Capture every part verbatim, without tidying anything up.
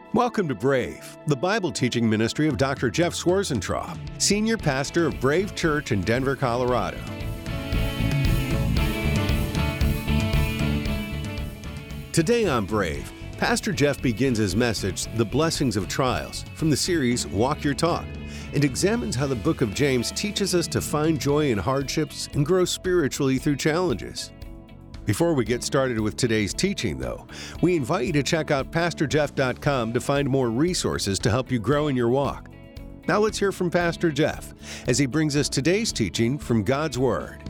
Welcome to Brave, the Bible teaching ministry of Doctor Jeff Schwarzentraub, Senior Pastor of Brave Church in Denver, Colorado. Today on Brave, Pastor Jeff begins his message, The Blessings of Trials, from the series Walk Your Talk, and examines how the book of James teaches us to find joy in hardships and grow spiritually through challenges. Before we get started with today's teaching, though, we invite you to check out pastor jeff dot com to find more resources to help you grow in your walk. Now let's hear from Pastor Jeff as he brings us today's teaching from God's Word.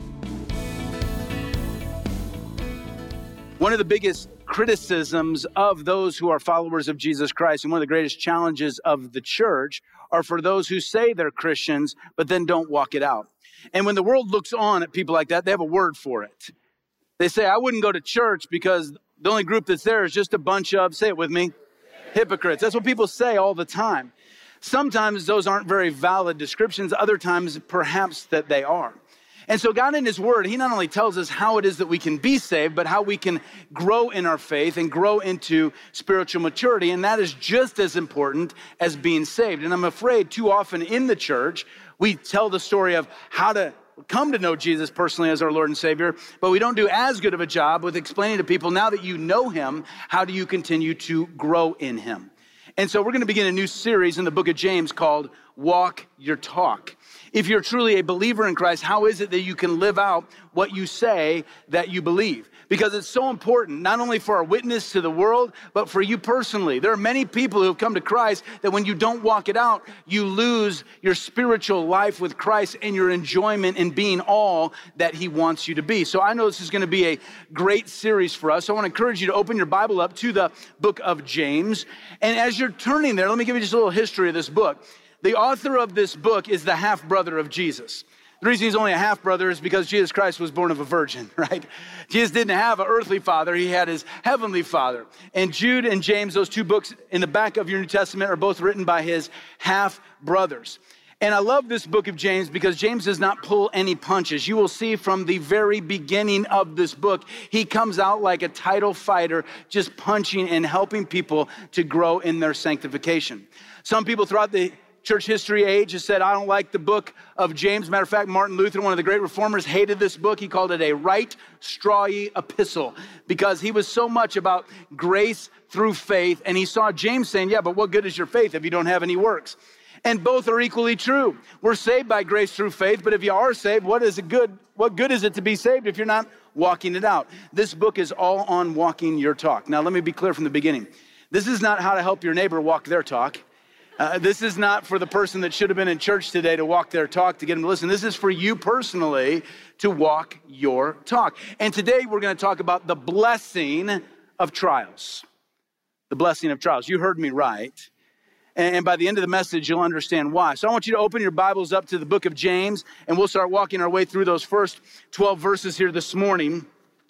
One of the biggest criticisms of those who are followers of Jesus Christ, and one of the greatest challenges of the church, are for those who say they're Christians, but then don't walk it out. And when the world looks on at people like that, they have a word for it. They say, I wouldn't go to church because the only group that's there is just a bunch of, say it with me, hypocrites. That's what people say all the time. Sometimes those aren't very valid descriptions. Other times, perhaps that they are. And so God in His Word, He not only tells us how it is that we can be saved, but how we can grow in our faith and grow into spiritual maturity. And that is just as important as being saved. And I'm afraid too often in the church, we tell the story of how to come to know Jesus personally as our Lord and Savior, but we don't do as good of a job with explaining to people, now that you know Him, how do you continue to grow in Him? And so we're going to begin a new series in the book of James called Walk Your Talk. If you're truly a believer in Christ, how is it that you can live out what you say that you believe? Because it's so important, not only for our witness to the world, but for you personally. There are many people who have come to Christ that when you don't walk it out, you lose your spiritual life with Christ and your enjoyment in being all that He wants you to be. So I know this is going to be a great series for us. So I want to encourage you to open your Bible up to the book of James. And as you're turning there, let me give you just a little history of this book. The author of this book is the half-brother of Jesus. The reason he's only a half-brother is because Jesus Christ was born of a virgin, right? Jesus didn't have an earthly father. He had His heavenly Father. And Jude and James, those two books in the back of your New Testament, are both written by his half-brothers. And I love this book of James because James does not pull any punches. You will see from the very beginning of this book, he comes out like a title fighter, just punching and helping people to grow in their sanctification. Some people throughout the church history age has said, I don't like the book of James. Matter of fact, Martin Luther, one of the great reformers, hated this book. He called it a right strawy epistle because he was so much about grace through faith. And he saw James saying, yeah, but what good is your faith if you don't have any works? And both are equally true. We're saved by grace through faith, but if you are saved, what is it good? What good is it to be saved if you're not walking it out? This book is all on walking your talk. Now, let me be clear from the beginning. This is not how to help your neighbor walk their talk. Uh, this is not for the person that should have been in church today to walk their talk, to get them to listen. This is for you personally to walk your talk. And today we're going to talk about the blessing of trials. The blessing of trials. You heard me right. And by the end of the message, you'll understand why. So I want you to open your Bibles up to the book of James, and we'll start walking our way through those first twelve verses here this morning.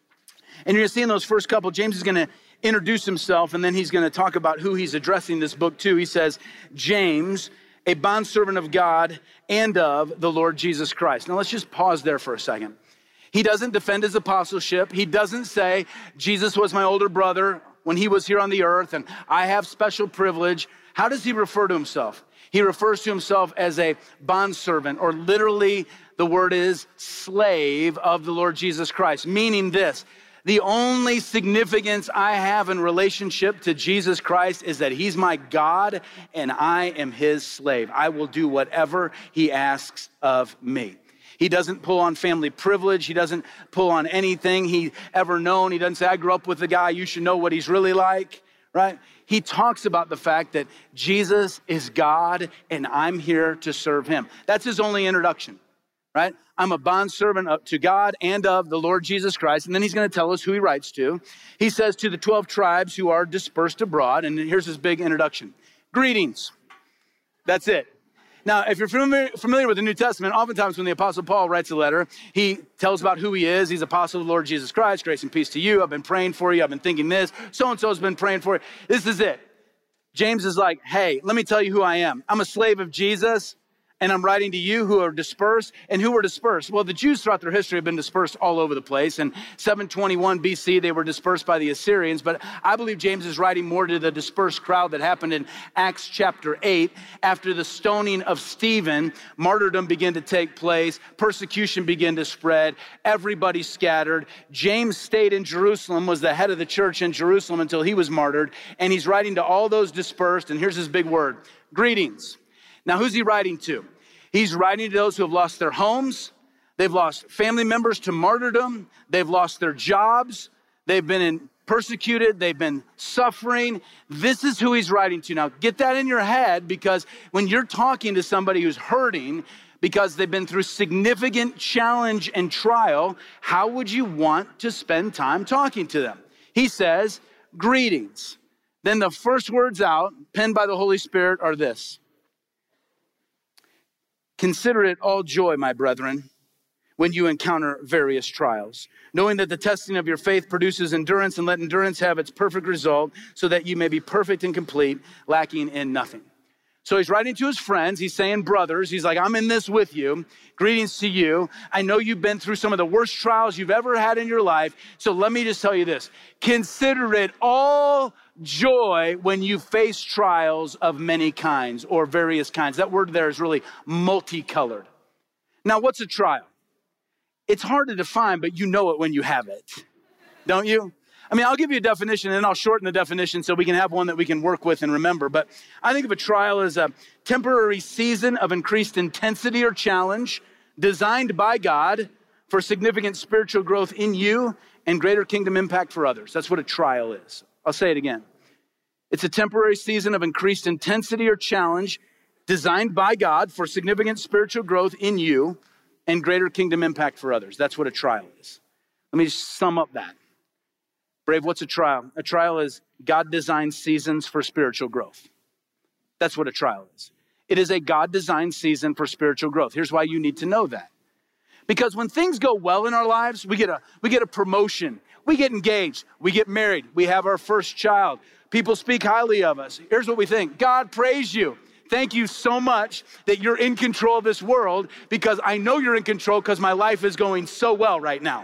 And you're going to see in those first couple, James is going to introduce himself, and then he's going to talk about who he's addressing this book to. He says, James, a bondservant of God and of the Lord Jesus Christ. Now let's just pause there for a second. He doesn't defend his apostleship. He doesn't say, Jesus was my older brother when he was here on the earth, and I have special privilege. How does he refer to himself? He refers to himself as a bondservant, or literally the word is slave of the Lord Jesus Christ, meaning this: the only significance I have in relationship to Jesus Christ is that He's my God and I am His slave. I will do whatever He asks of me. He doesn't pull on family privilege. He doesn't pull on anything he ever known. He doesn't say, I grew up with a guy, you should know what he's really like, right? He talks about the fact that Jesus is God and I'm here to serve Him. That's his only introduction. Right? I'm a bondservant to God and of the Lord Jesus Christ. And then he's going to tell us who he writes to. He says to the twelve tribes who are dispersed abroad. And here's his big introduction. Greetings. That's it. Now, if you're familiar with the New Testament, oftentimes when the Apostle Paul writes a letter, he tells about who he is. He's apostle of the Lord Jesus Christ. Grace and peace to you. I've been praying for you. I've been thinking this. So-and-so has been praying for you. This is it. James is like, hey, let me tell you who I am. I'm a slave of Jesus. And I'm writing to you who are dispersed. And who were dispersed? Well, the Jews throughout their history have been dispersed all over the place. In seven twenty-one B C, they were dispersed by the Assyrians. But I believe James is writing more to the dispersed crowd that happened in Acts chapter eight. After the stoning of Stephen, martyrdom began to take place. Persecution began to spread. Everybody scattered. James stayed in Jerusalem, was the head of the church in Jerusalem until he was martyred. And he's writing to all those dispersed. And here's his big word: greetings. Now, who's he writing to? He's writing to those who have lost their homes. They've lost family members to martyrdom. They've lost their jobs. They've been in, persecuted. They've been suffering. This is who he's writing to. Now, get that in your head, because when you're talking to somebody who's hurting because they've been through significant challenge and trial, how would you want to spend time talking to them? He says, greetings. Then the first words out, penned by the Holy Spirit, are this: consider it all joy, my brethren, when you encounter various trials, knowing that the testing of your faith produces endurance, and let endurance have its perfect result, so that you may be perfect and complete, lacking in nothing. So he's writing to his friends. He's saying, brothers, he's like, I'm in this with you. Greetings to you. I know you've been through some of the worst trials you've ever had in your life. So let me just tell you this: consider it all joy when you face trials of many kinds, or various kinds. That word there is really multicolored. Now, what's a trial? It's hard to define, but you know it when you have it, don't you? I mean, I'll give you a definition, and then I'll shorten the definition so we can have one that we can work with and remember. But I think of a trial as a temporary season of increased intensity or challenge designed by God for significant spiritual growth in you and greater kingdom impact for others. That's what a trial is. I'll say it again. It's a temporary season of increased intensity or challenge designed by God for significant spiritual growth in you and greater kingdom impact for others. That's what a trial is. Let me just sum up that. Brave, what's a trial? A trial is God-designed seasons for spiritual growth. That's what a trial is. It is a God-designed season for spiritual growth. Here's why you need to know that. Because when things go well in our lives, we get a we get a promotion, we get engaged, we get married, we have our first child. People speak highly of us. Here's what we think: God, praise you. Thank you so much that you're in control of this world, because I know you're in control because my life is going so well right now.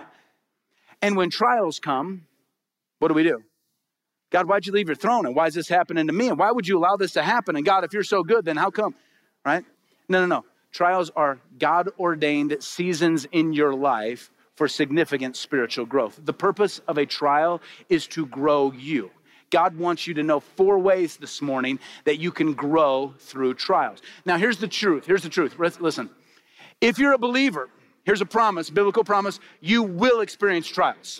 And when trials come, what do we do? God, why'd you leave your throne? And why is this happening to me? And why would you allow this to happen? And God, if you're so good, then how come? Right? No, no, no. Trials are God-ordained seasons in your life for significant spiritual growth. The purpose of a trial is to grow you. God wants you to know four ways this morning that you can grow through trials. Now, here's the truth. Here's the truth. Listen, if you're a believer, here's a promise, biblical promise: you will experience trials.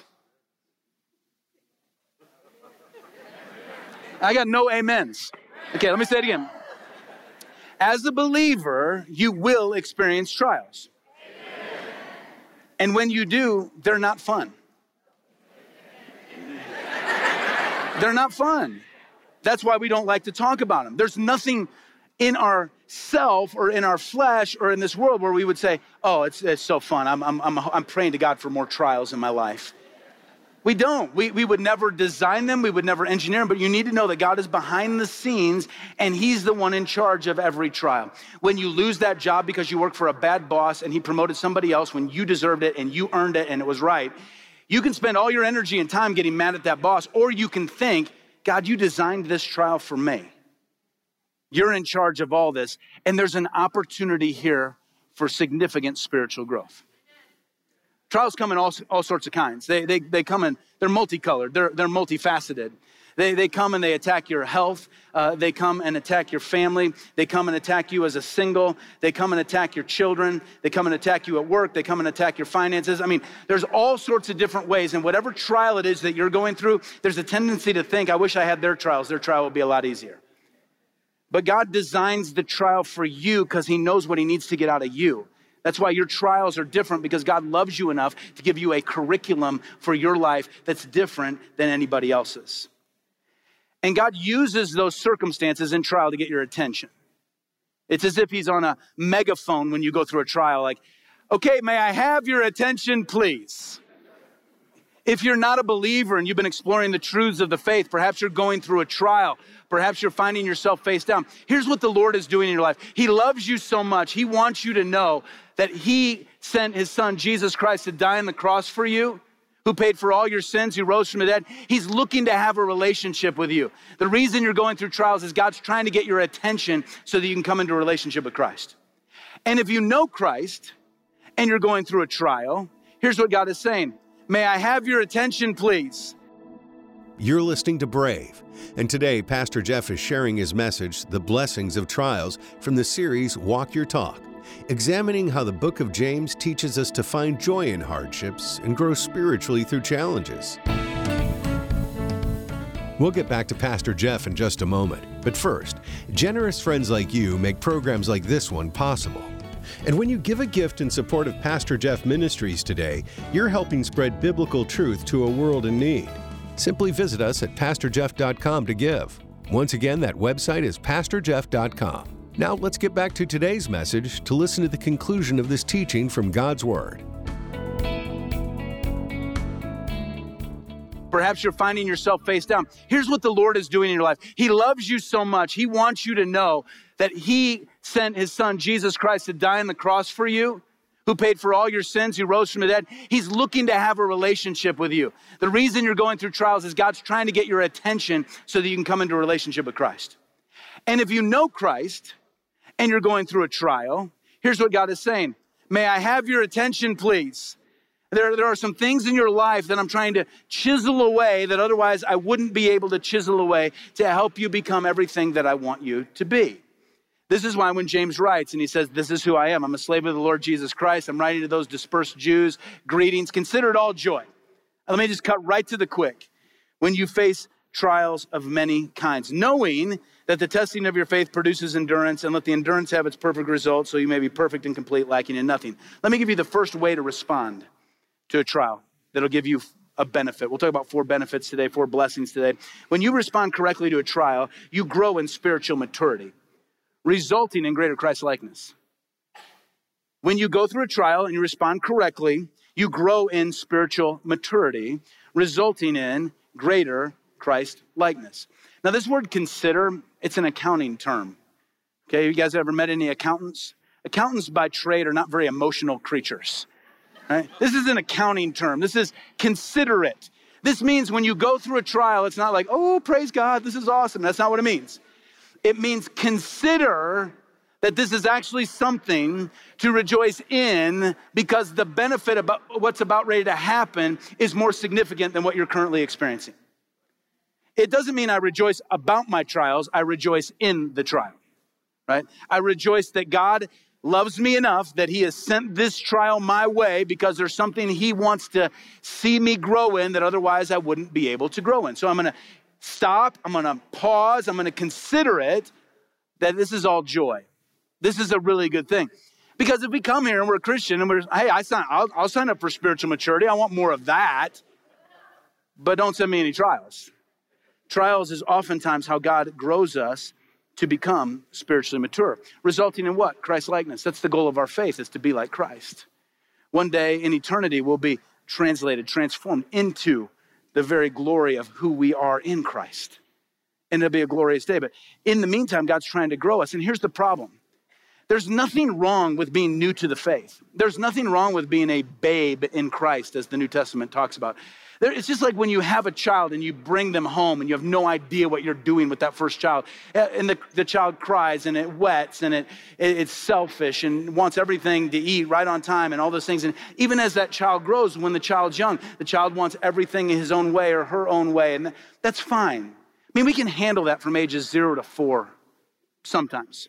I got no amens. Okay, let me say it again. As a believer, you will experience trials. Amen. And when you do, they're not fun. They're not fun. That's why we don't like to talk about them. There's nothing in our self or in our flesh or in this world where we would say, oh, it's, it's so fun. I'm, I'm, I'm, I'm praying to God for more trials in my life. We don't. We, we would never design them. We would never engineer them. But you need to know that God is behind the scenes, and he's the one in charge of every trial. When you lose that job because you work for a bad boss and he promoted somebody else when you deserved it and you earned it and it was right, you can spend all your energy and time getting mad at that boss, or you can think, God, you designed this trial for me. You're in charge of all this, and there's an opportunity here for significant spiritual growth. Trials come in all, all sorts of kinds. They, they, they come in, they're multicolored, they're, they're multifaceted. They, they come and they attack your health. Uh, they come and attack your family. They come and attack you as a single. They come and attack your children. They come and attack you at work. They come and attack your finances. I mean, there's all sorts of different ways. And whatever trial it is that you're going through, there's a tendency to think, I wish I had their trials. Their trial would be a lot easier. But God designs the trial for you because he knows what he needs to get out of you. That's why your trials are different, because God loves you enough to give you a curriculum for your life that's different than anybody else's. And God uses those circumstances in trial to get your attention. It's as if he's on a megaphone when you go through a trial, like, okay, may I have your attention, please? If you're not a believer and you've been exploring the truths of the faith, perhaps you're going through a trial, perhaps you're finding yourself face down. Here's what the Lord is doing in your life. He loves you so much. He wants you to know that he sent his son, Jesus Christ, to die on the cross for you, who paid for all your sins, who rose from the dead. He's looking to have a relationship with you. The reason you're going through trials is God's trying to get your attention so that you can come into a relationship with Christ. And if you know Christ and you're going through a trial, here's what God is saying. May I have your attention, please? You're listening to Brave, and today Pastor Jeff is sharing his message, The Blessings of Trials, from the series Walk Your Talk, examining how the book of James teaches us to find joy in hardships and grow spiritually through challenges. We'll get back to Pastor Jeff in just a moment, but first, generous friends like you make programs like this one possible. And when you give a gift in support of Pastor Jeff Ministries today, you're helping spread biblical truth to a world in need. Simply visit us at pastor jeff dot com to give. Once again, that website is pastor jeff dot com. Now let's get back to today's message to listen to the conclusion of this teaching from God's Word. Perhaps you're finding yourself face down. Here's what the Lord is doing in your life. He loves you so much. He wants you to know that he sent his son, Jesus Christ, to die on the cross for you, who paid for all your sins, who rose from the dead. He's looking to have a relationship with you. The reason you're going through trials is God's trying to get your attention so that you can come into a relationship with Christ. And if you know Christ and you're going through a trial, here's what God is saying. May I have your attention, please? There, there are some things in your life that I'm trying to chisel away that otherwise I wouldn't be able to chisel away to help you become everything that I want you to be. This is why when James writes and he says, this is who I am. I'm a slave of the Lord Jesus Christ. I'm writing to those dispersed Jews. Greetings. Consider it all joy. Let me just cut right to the quick. When you face trials of many kinds, knowing that the testing of your faith produces endurance, and let the endurance have its perfect result so you may be perfect and complete, lacking in nothing. Let me give you the first way to respond to a trial that'll give you a benefit. We'll talk about four benefits today, four blessings today. When you respond correctly to a trial, you grow in spiritual maturity, resulting in greater Christ-likeness. When you go through a trial and you respond correctly, you grow in spiritual maturity, resulting in greater Christ-likeness. Now, this word consider, it's an accounting term. Okay, you guys ever met any accountants? Accountants by trade are not very emotional creatures. Right? This is an accounting term. This is considerate. This means when you go through a trial, it's not like, oh, praise God, this is awesome. That's not what it means. It means consider that this is actually something to rejoice in because the benefit about what's about ready to happen is more significant than what you're currently experiencing. It doesn't mean I rejoice about my trials. I rejoice in the trial, right? I rejoice that God loves me enough that he has sent this trial my way because there's something he wants to see me grow in that otherwise I wouldn't be able to grow in. So I'm going to stop. I'm going to pause. I'm going to consider it that this is all joy. This is a really good thing. Because if we come here and we're a Christian and we're, hey, I sign, I'll, I'll sign up for spiritual maturity. I want more of that. But don't send me any trials. Trials is oftentimes how God grows us to become spiritually mature, resulting in what? Christ-likeness. That's the goal of our faith, is to be like Christ. One day in eternity, we'll be translated, transformed into the very glory of who we are in Christ. And it'll be a glorious day. But in the meantime, God's trying to grow us. And here's the problem. There's nothing wrong with being new to the faith. There's nothing wrong with being a babe in Christ, as the New Testament talks about. It's just like when you have a child and you bring them home and you have no idea what you're doing with that first child. And the, the child cries and it wets and it, it it's selfish and wants everything to eat right on time and all those things. And even as that child grows, when the child's young, the child wants everything in his own way or her own way. And that's fine. I mean, we can handle that from ages zero to four sometimes.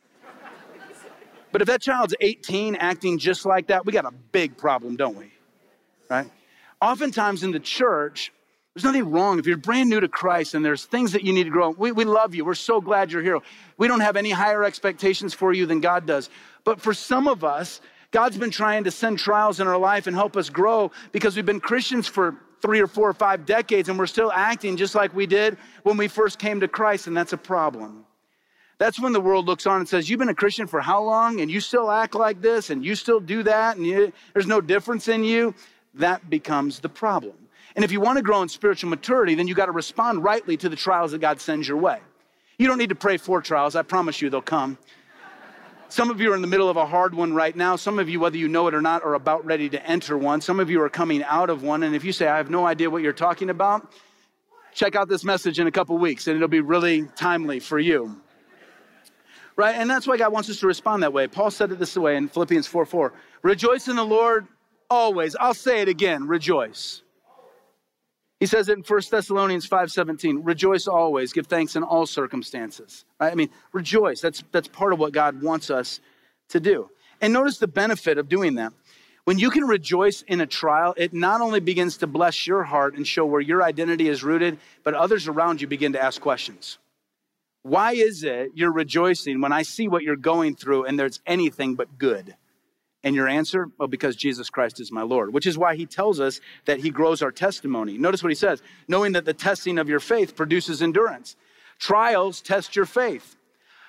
But if that child's eighteen acting just like that, we got a big problem, don't we? Right? Oftentimes in the church, there's nothing wrong. If you're brand new to Christ and there's things that you need to grow, we, we love you. We're so glad you're here. We don't have any higher expectations for you than God does. But for some of us, God's been trying to send trials in our life and help us grow because we've been Christians for three or four or five decades and we're still acting just like we did when we first came to Christ, and that's a problem. That's when the world looks on and says, you've been a Christian for how long? And you still act like this and you still do that and you, there's no difference in you. That becomes the problem. And if you want to grow in spiritual maturity, then you got to respond rightly to the trials that God sends your way. You don't need to pray for trials. I promise you they'll come. Some of you are in the middle of a hard one right now. Some of you, whether you know it or not, are about ready to enter one. Some of you are coming out of one. And if you say, I have no idea what you're talking about, check out this message in a couple weeks and it'll be really timely for you. Right? And that's why God wants us to respond that way. Paul said it this way in Philippians four four. Rejoice in the Lord always. I'll say it again. Rejoice. He says it in First Thessalonians five seventeen, rejoice always, give thanks in all circumstances. Right? I mean, rejoice. That's, that's part of what God wants us to do. And notice the benefit of doing that. When you can rejoice in a trial, it not only begins to bless your heart and show where your identity is rooted, but others around you begin to ask questions. Why is it you're rejoicing when I see what you're going through and there's anything but good? And your answer? Well, because Jesus Christ is my Lord, which is why he tells us that he grows our testimony. Notice what he says, knowing that the testing of your faith produces endurance. Trials test your faith.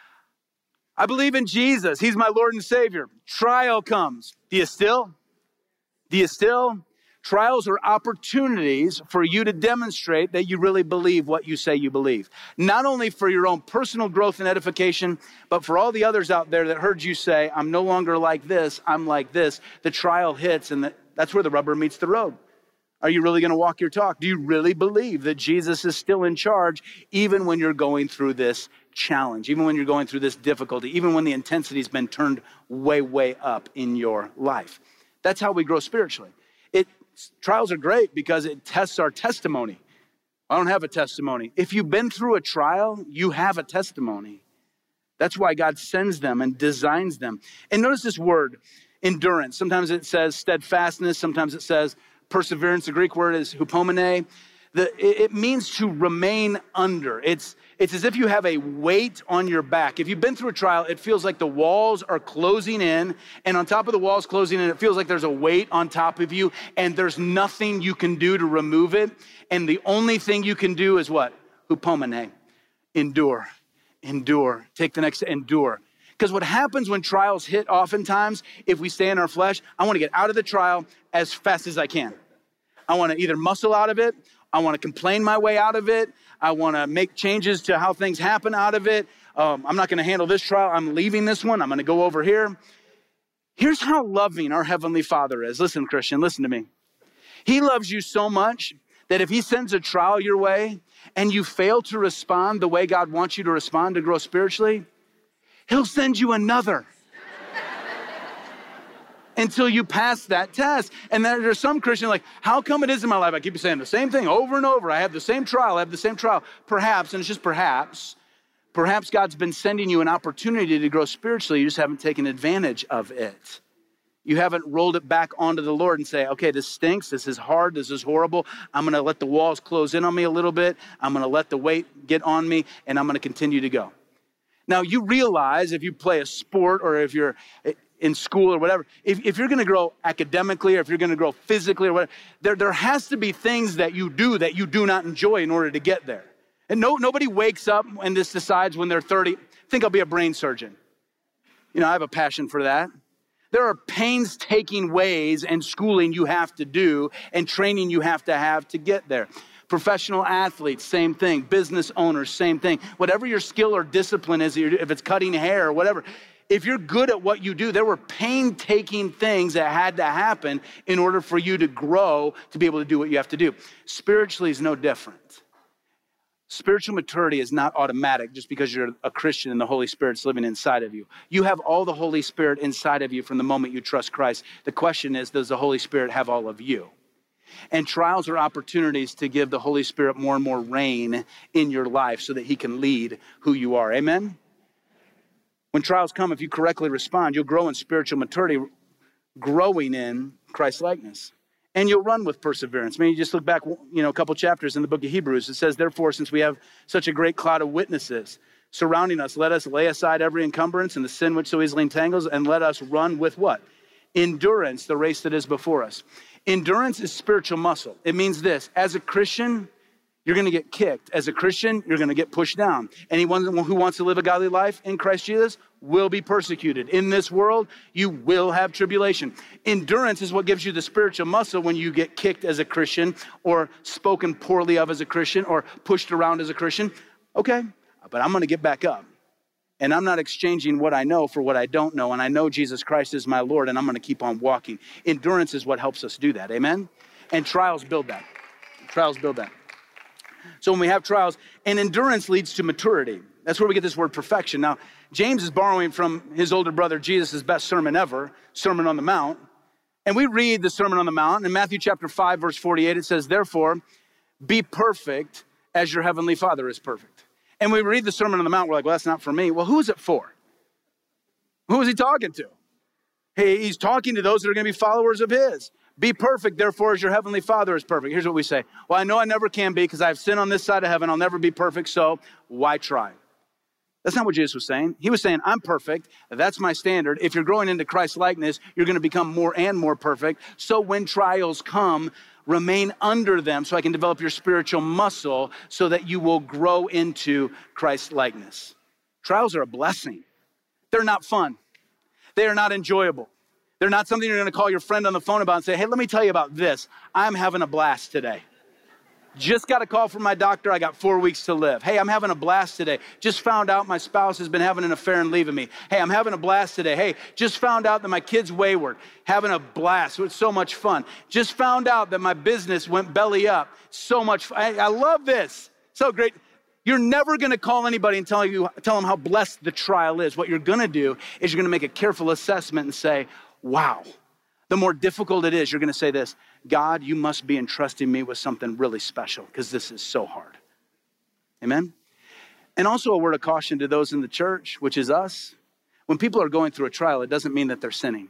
I believe in Jesus. He's my Lord and Savior. Trial comes. Do you still? Do you still? Trials are opportunities for you to demonstrate that you really believe what you say you believe. Not only for your own personal growth and edification, but for all the others out there that heard you say, I'm no longer like this, I'm like this. The trial hits and the, that's where the rubber meets the road. Are you really going to walk your talk? Do you really believe that Jesus is still in charge even when you're going through this challenge, even when you're going through this difficulty, even when the intensity's been turned way, way up in your life? That's how we grow spiritually. It Trials are great because it tests our testimony. I don't have a testimony. If you've been through a trial, you have a testimony. That's why God sends them and designs them. And notice this word, endurance. Sometimes it says steadfastness. Sometimes it says perseverance. The Greek word is hupomene. The, it means to remain under. It's, it's as if you have a weight on your back. If you've been through a trial, it feels like the walls are closing in, and on top of the walls closing in, it feels like there's a weight on top of you, and there's nothing you can do to remove it. And the only thing you can do is what? Hupomene. Endure. Endure. Take the next, endure. Because what happens when trials hit oftentimes, if we stay in our flesh, I want to get out of the trial as fast as I can. I want to either muscle out of it, I want to complain my way out of it. I want to make changes to how things happen out of it. Um, I'm not going to handle this trial. I'm leaving this one. I'm going to go over here. Here's how loving our Heavenly Father is. Listen, Christian, listen to me. He loves you so much that if he sends a trial your way and you fail to respond the way God wants you to respond to grow spiritually, he'll send you another. Until you pass that test. And then there's some Christian like, how come it is in my life? I keep saying the same thing over and over. I have the same trial. I have the same trial. Perhaps, and it's just perhaps, perhaps God's been sending you an opportunity to grow spiritually. You just haven't taken advantage of it. You haven't rolled it back onto the Lord and say, okay, this stinks. This is hard. This is horrible. I'm going to let the walls close in on me a little bit. I'm going to let the weight get on me, and I'm going to continue to go. Now, you realize if you play a sport or if you're in school or whatever, if, if you're going to grow academically or if you're going to grow physically or whatever, there, there has to be things that you do that you do not enjoy in order to get there. And no, nobody wakes up and just decides when they're thirty, I think I'll be a brain surgeon. You know, I have a passion for that. There are painstaking ways and schooling you have to do and training you have to have to get there. Professional athletes, same thing. Business owners, same thing. Whatever your skill or discipline is, if it's cutting hair or whatever, if you're good at what you do, there were painstaking things that had to happen in order for you to grow, to be able to do what you have to do. Spiritually is no different. Spiritual maturity is not automatic just because you're a Christian and the Holy Spirit's living inside of you. You have all the Holy Spirit inside of you from the moment you trust Christ. The question is, does the Holy Spirit have all of you? And trials are opportunities to give the Holy Spirit more and more reign in your life so that he can lead who you are. Amen? When trials come, if you correctly respond, you'll grow in spiritual maturity, growing in Christ-likeness. And you'll run with perseverance. I mean, you just look back, you know, a couple chapters in the book of Hebrews. It says, therefore, since we have such a great cloud of witnesses surrounding us, let us lay aside every encumbrance and the sin which so easily entangles, and let us run with what? Endurance, the race that is before us. Endurance is spiritual muscle. It means this: as a Christian, you're going to get kicked. As a Christian, you're going to get pushed down. Anyone who wants to live a godly life in Christ Jesus will be persecuted. In this world, you will have tribulation. Endurance is what gives you the spiritual muscle when you get kicked as a Christian or spoken poorly of as a Christian or pushed around as a Christian. Okay, but I'm going to get back up. And I'm not exchanging what I know for what I don't know. And I know Jesus Christ is my Lord, and I'm going to keep on walking. Endurance is what helps us do that. Amen? And trials build that. Trials build that. So when we have trials, and endurance leads to maturity. That's where we get this word perfection. Now, James is borrowing from his older brother Jesus' best sermon ever, Sermon on the Mount. And we read the Sermon on the Mount. In Matthew chapter five, verse forty-eight, it says, therefore, be perfect as your heavenly Father is perfect. And we read the Sermon on the Mount, we're like, well, that's not for me. Well, who is it for? Who is he talking to? Hey, he's talking to those that are going to be followers of his. Be perfect, therefore, as your heavenly Father is perfect. Here's what we say. Well, I know I never can be because I have sin on this side of heaven. I'll never be perfect, so why try? That's not what Jesus was saying. He was saying, I'm perfect. That's my standard. If you're growing into Christ's likeness, you're going to become more and more perfect. So when trials come, remain under them so I can develop your spiritual muscle so that you will grow into Christ's likeness. Trials are a blessing. They're not fun. They are not enjoyable. They're not something you're going to call your friend on the phone about and say, hey, let me tell you about this. I'm having a blast today. Just got a call from my doctor. I got four weeks to live. Hey, I'm having a blast today. Just found out my spouse has been having an affair and leaving me. Hey, I'm having a blast today. Hey, just found out that my kid's wayward. Having a blast. It's so much fun. Just found out that my business went belly up. So much fun. I, I love this. So great. You're never going to call anybody and tell you, tell them how blessed the trial is. What you're going to do is you're going to make a careful assessment and say, wow. The more difficult it is, you're going to say this, God, you must be entrusting me with something really special because this is so hard. Amen? And also a word of caution to those in the church, which is us. When people are going through a trial, it doesn't mean that they're sinning.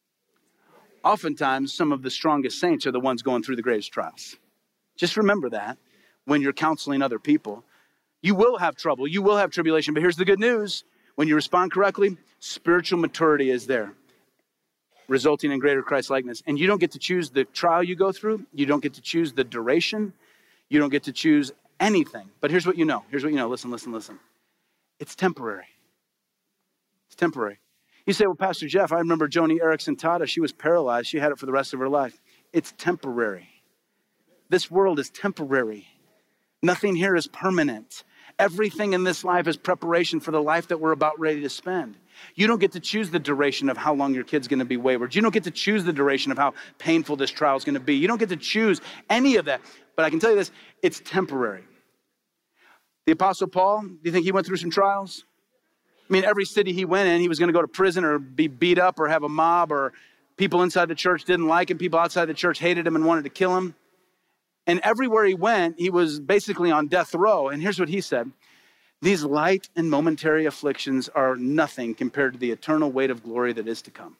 Oftentimes, some of the strongest saints are the ones going through the greatest trials. Just remember that when you're counseling other people. You will have trouble. You will have tribulation. But here's the good news. When you respond correctly, spiritual maturity is there, resulting in greater Christ-likeness. And you don't get to choose the trial you go through. You don't get to choose the duration. You don't get to choose anything. But here's what you know. Here's what you know. Listen, listen, listen. It's temporary. It's temporary. You say, well, Pastor Jeff, I remember Joni Eareckson Tada. She was paralyzed. She had it for the rest of her life. It's temporary. This world is temporary. Nothing here is permanent. Everything in this life is preparation for the life that we're about ready to spend. You don't get to choose the duration of how long your kid's going to be wayward. You don't get to choose the duration of how painful this trial is going to be. You don't get to choose any of that. But I can tell you this, it's temporary. The Apostle Paul, do you think he went through some trials? I mean, every city he went in, he was going to go to prison or be beat up or have a mob, or people inside the church didn't like him. People outside the church hated him and wanted to kill him. And everywhere he went, he was basically on death row. And here's what he said. These light and momentary afflictions are nothing compared to the eternal weight of glory that is to come.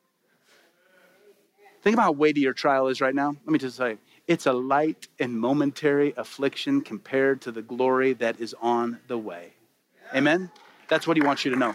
Think about how weighty your trial is right now. Let me just say, it's a light and momentary affliction compared to the glory that is on the way. Amen? That's what he wants you to know.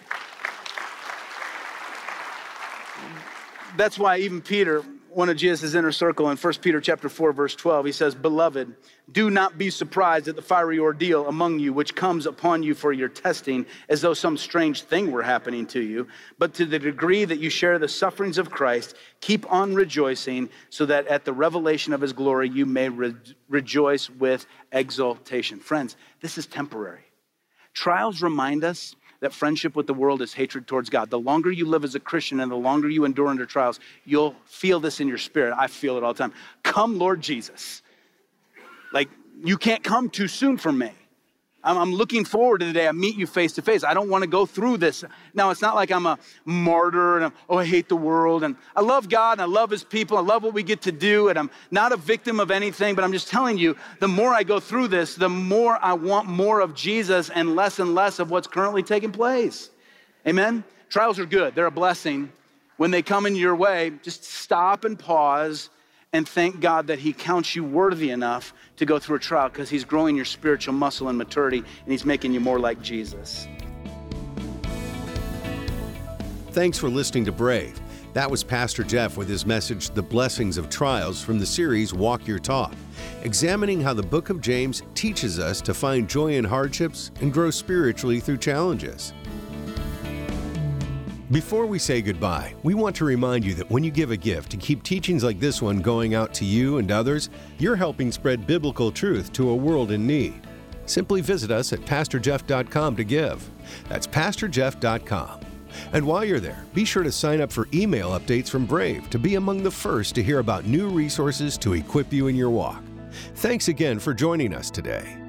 That's why even Peter, one of Jesus' inner circle, in First Peter chapter four, verse twelve, he says, beloved, do not be surprised at the fiery ordeal among you, which comes upon you for your testing, as though some strange thing were happening to you. But to the degree that you share the sufferings of Christ, keep on rejoicing, so that at the revelation of his glory, you may re- rejoice with exultation. Friends, this is temporary. Trials remind us that friendship with the world is hatred towards God. The longer you live as a Christian and the longer you endure under trials, you'll feel this in your spirit. I feel it all the time. Come, Lord Jesus. Like, you can't come too soon for me. I'm, I'm looking forward to the day I meet you face to face. I don't want to go through this. Now, it's not like I'm a martyr and I'm, oh, I hate the world. And I love God and I love his people. I love what we get to do. And I'm not a victim of anything, but I'm just telling you, the more I go through this, the more I want more of Jesus and less and less of what's currently taking place. Amen? Trials are good. They're a blessing. When they come in your way, just stop and pause and thank God that he counts you worthy enough to go through a trial, because he's growing your spiritual muscle and maturity, and he's making you more like Jesus. Thanks for listening to Brave. That was Pastor Jeff with his message, The Blessings of Trials, from the series Walk Your Talk, examining how the book of James teaches us to find joy in hardships and grow spiritually through challenges. Before we say goodbye, we want to remind you that when you give a gift to keep teachings like this one going out to you and others, you're helping spread biblical truth to a world in need. Simply visit us at pastor jeff dot com to give. That's pastor jeff dot com. And while you're there, be sure to sign up for email updates from Brave to be among the first to hear about new resources to equip you in your walk. Thanks again for joining us today.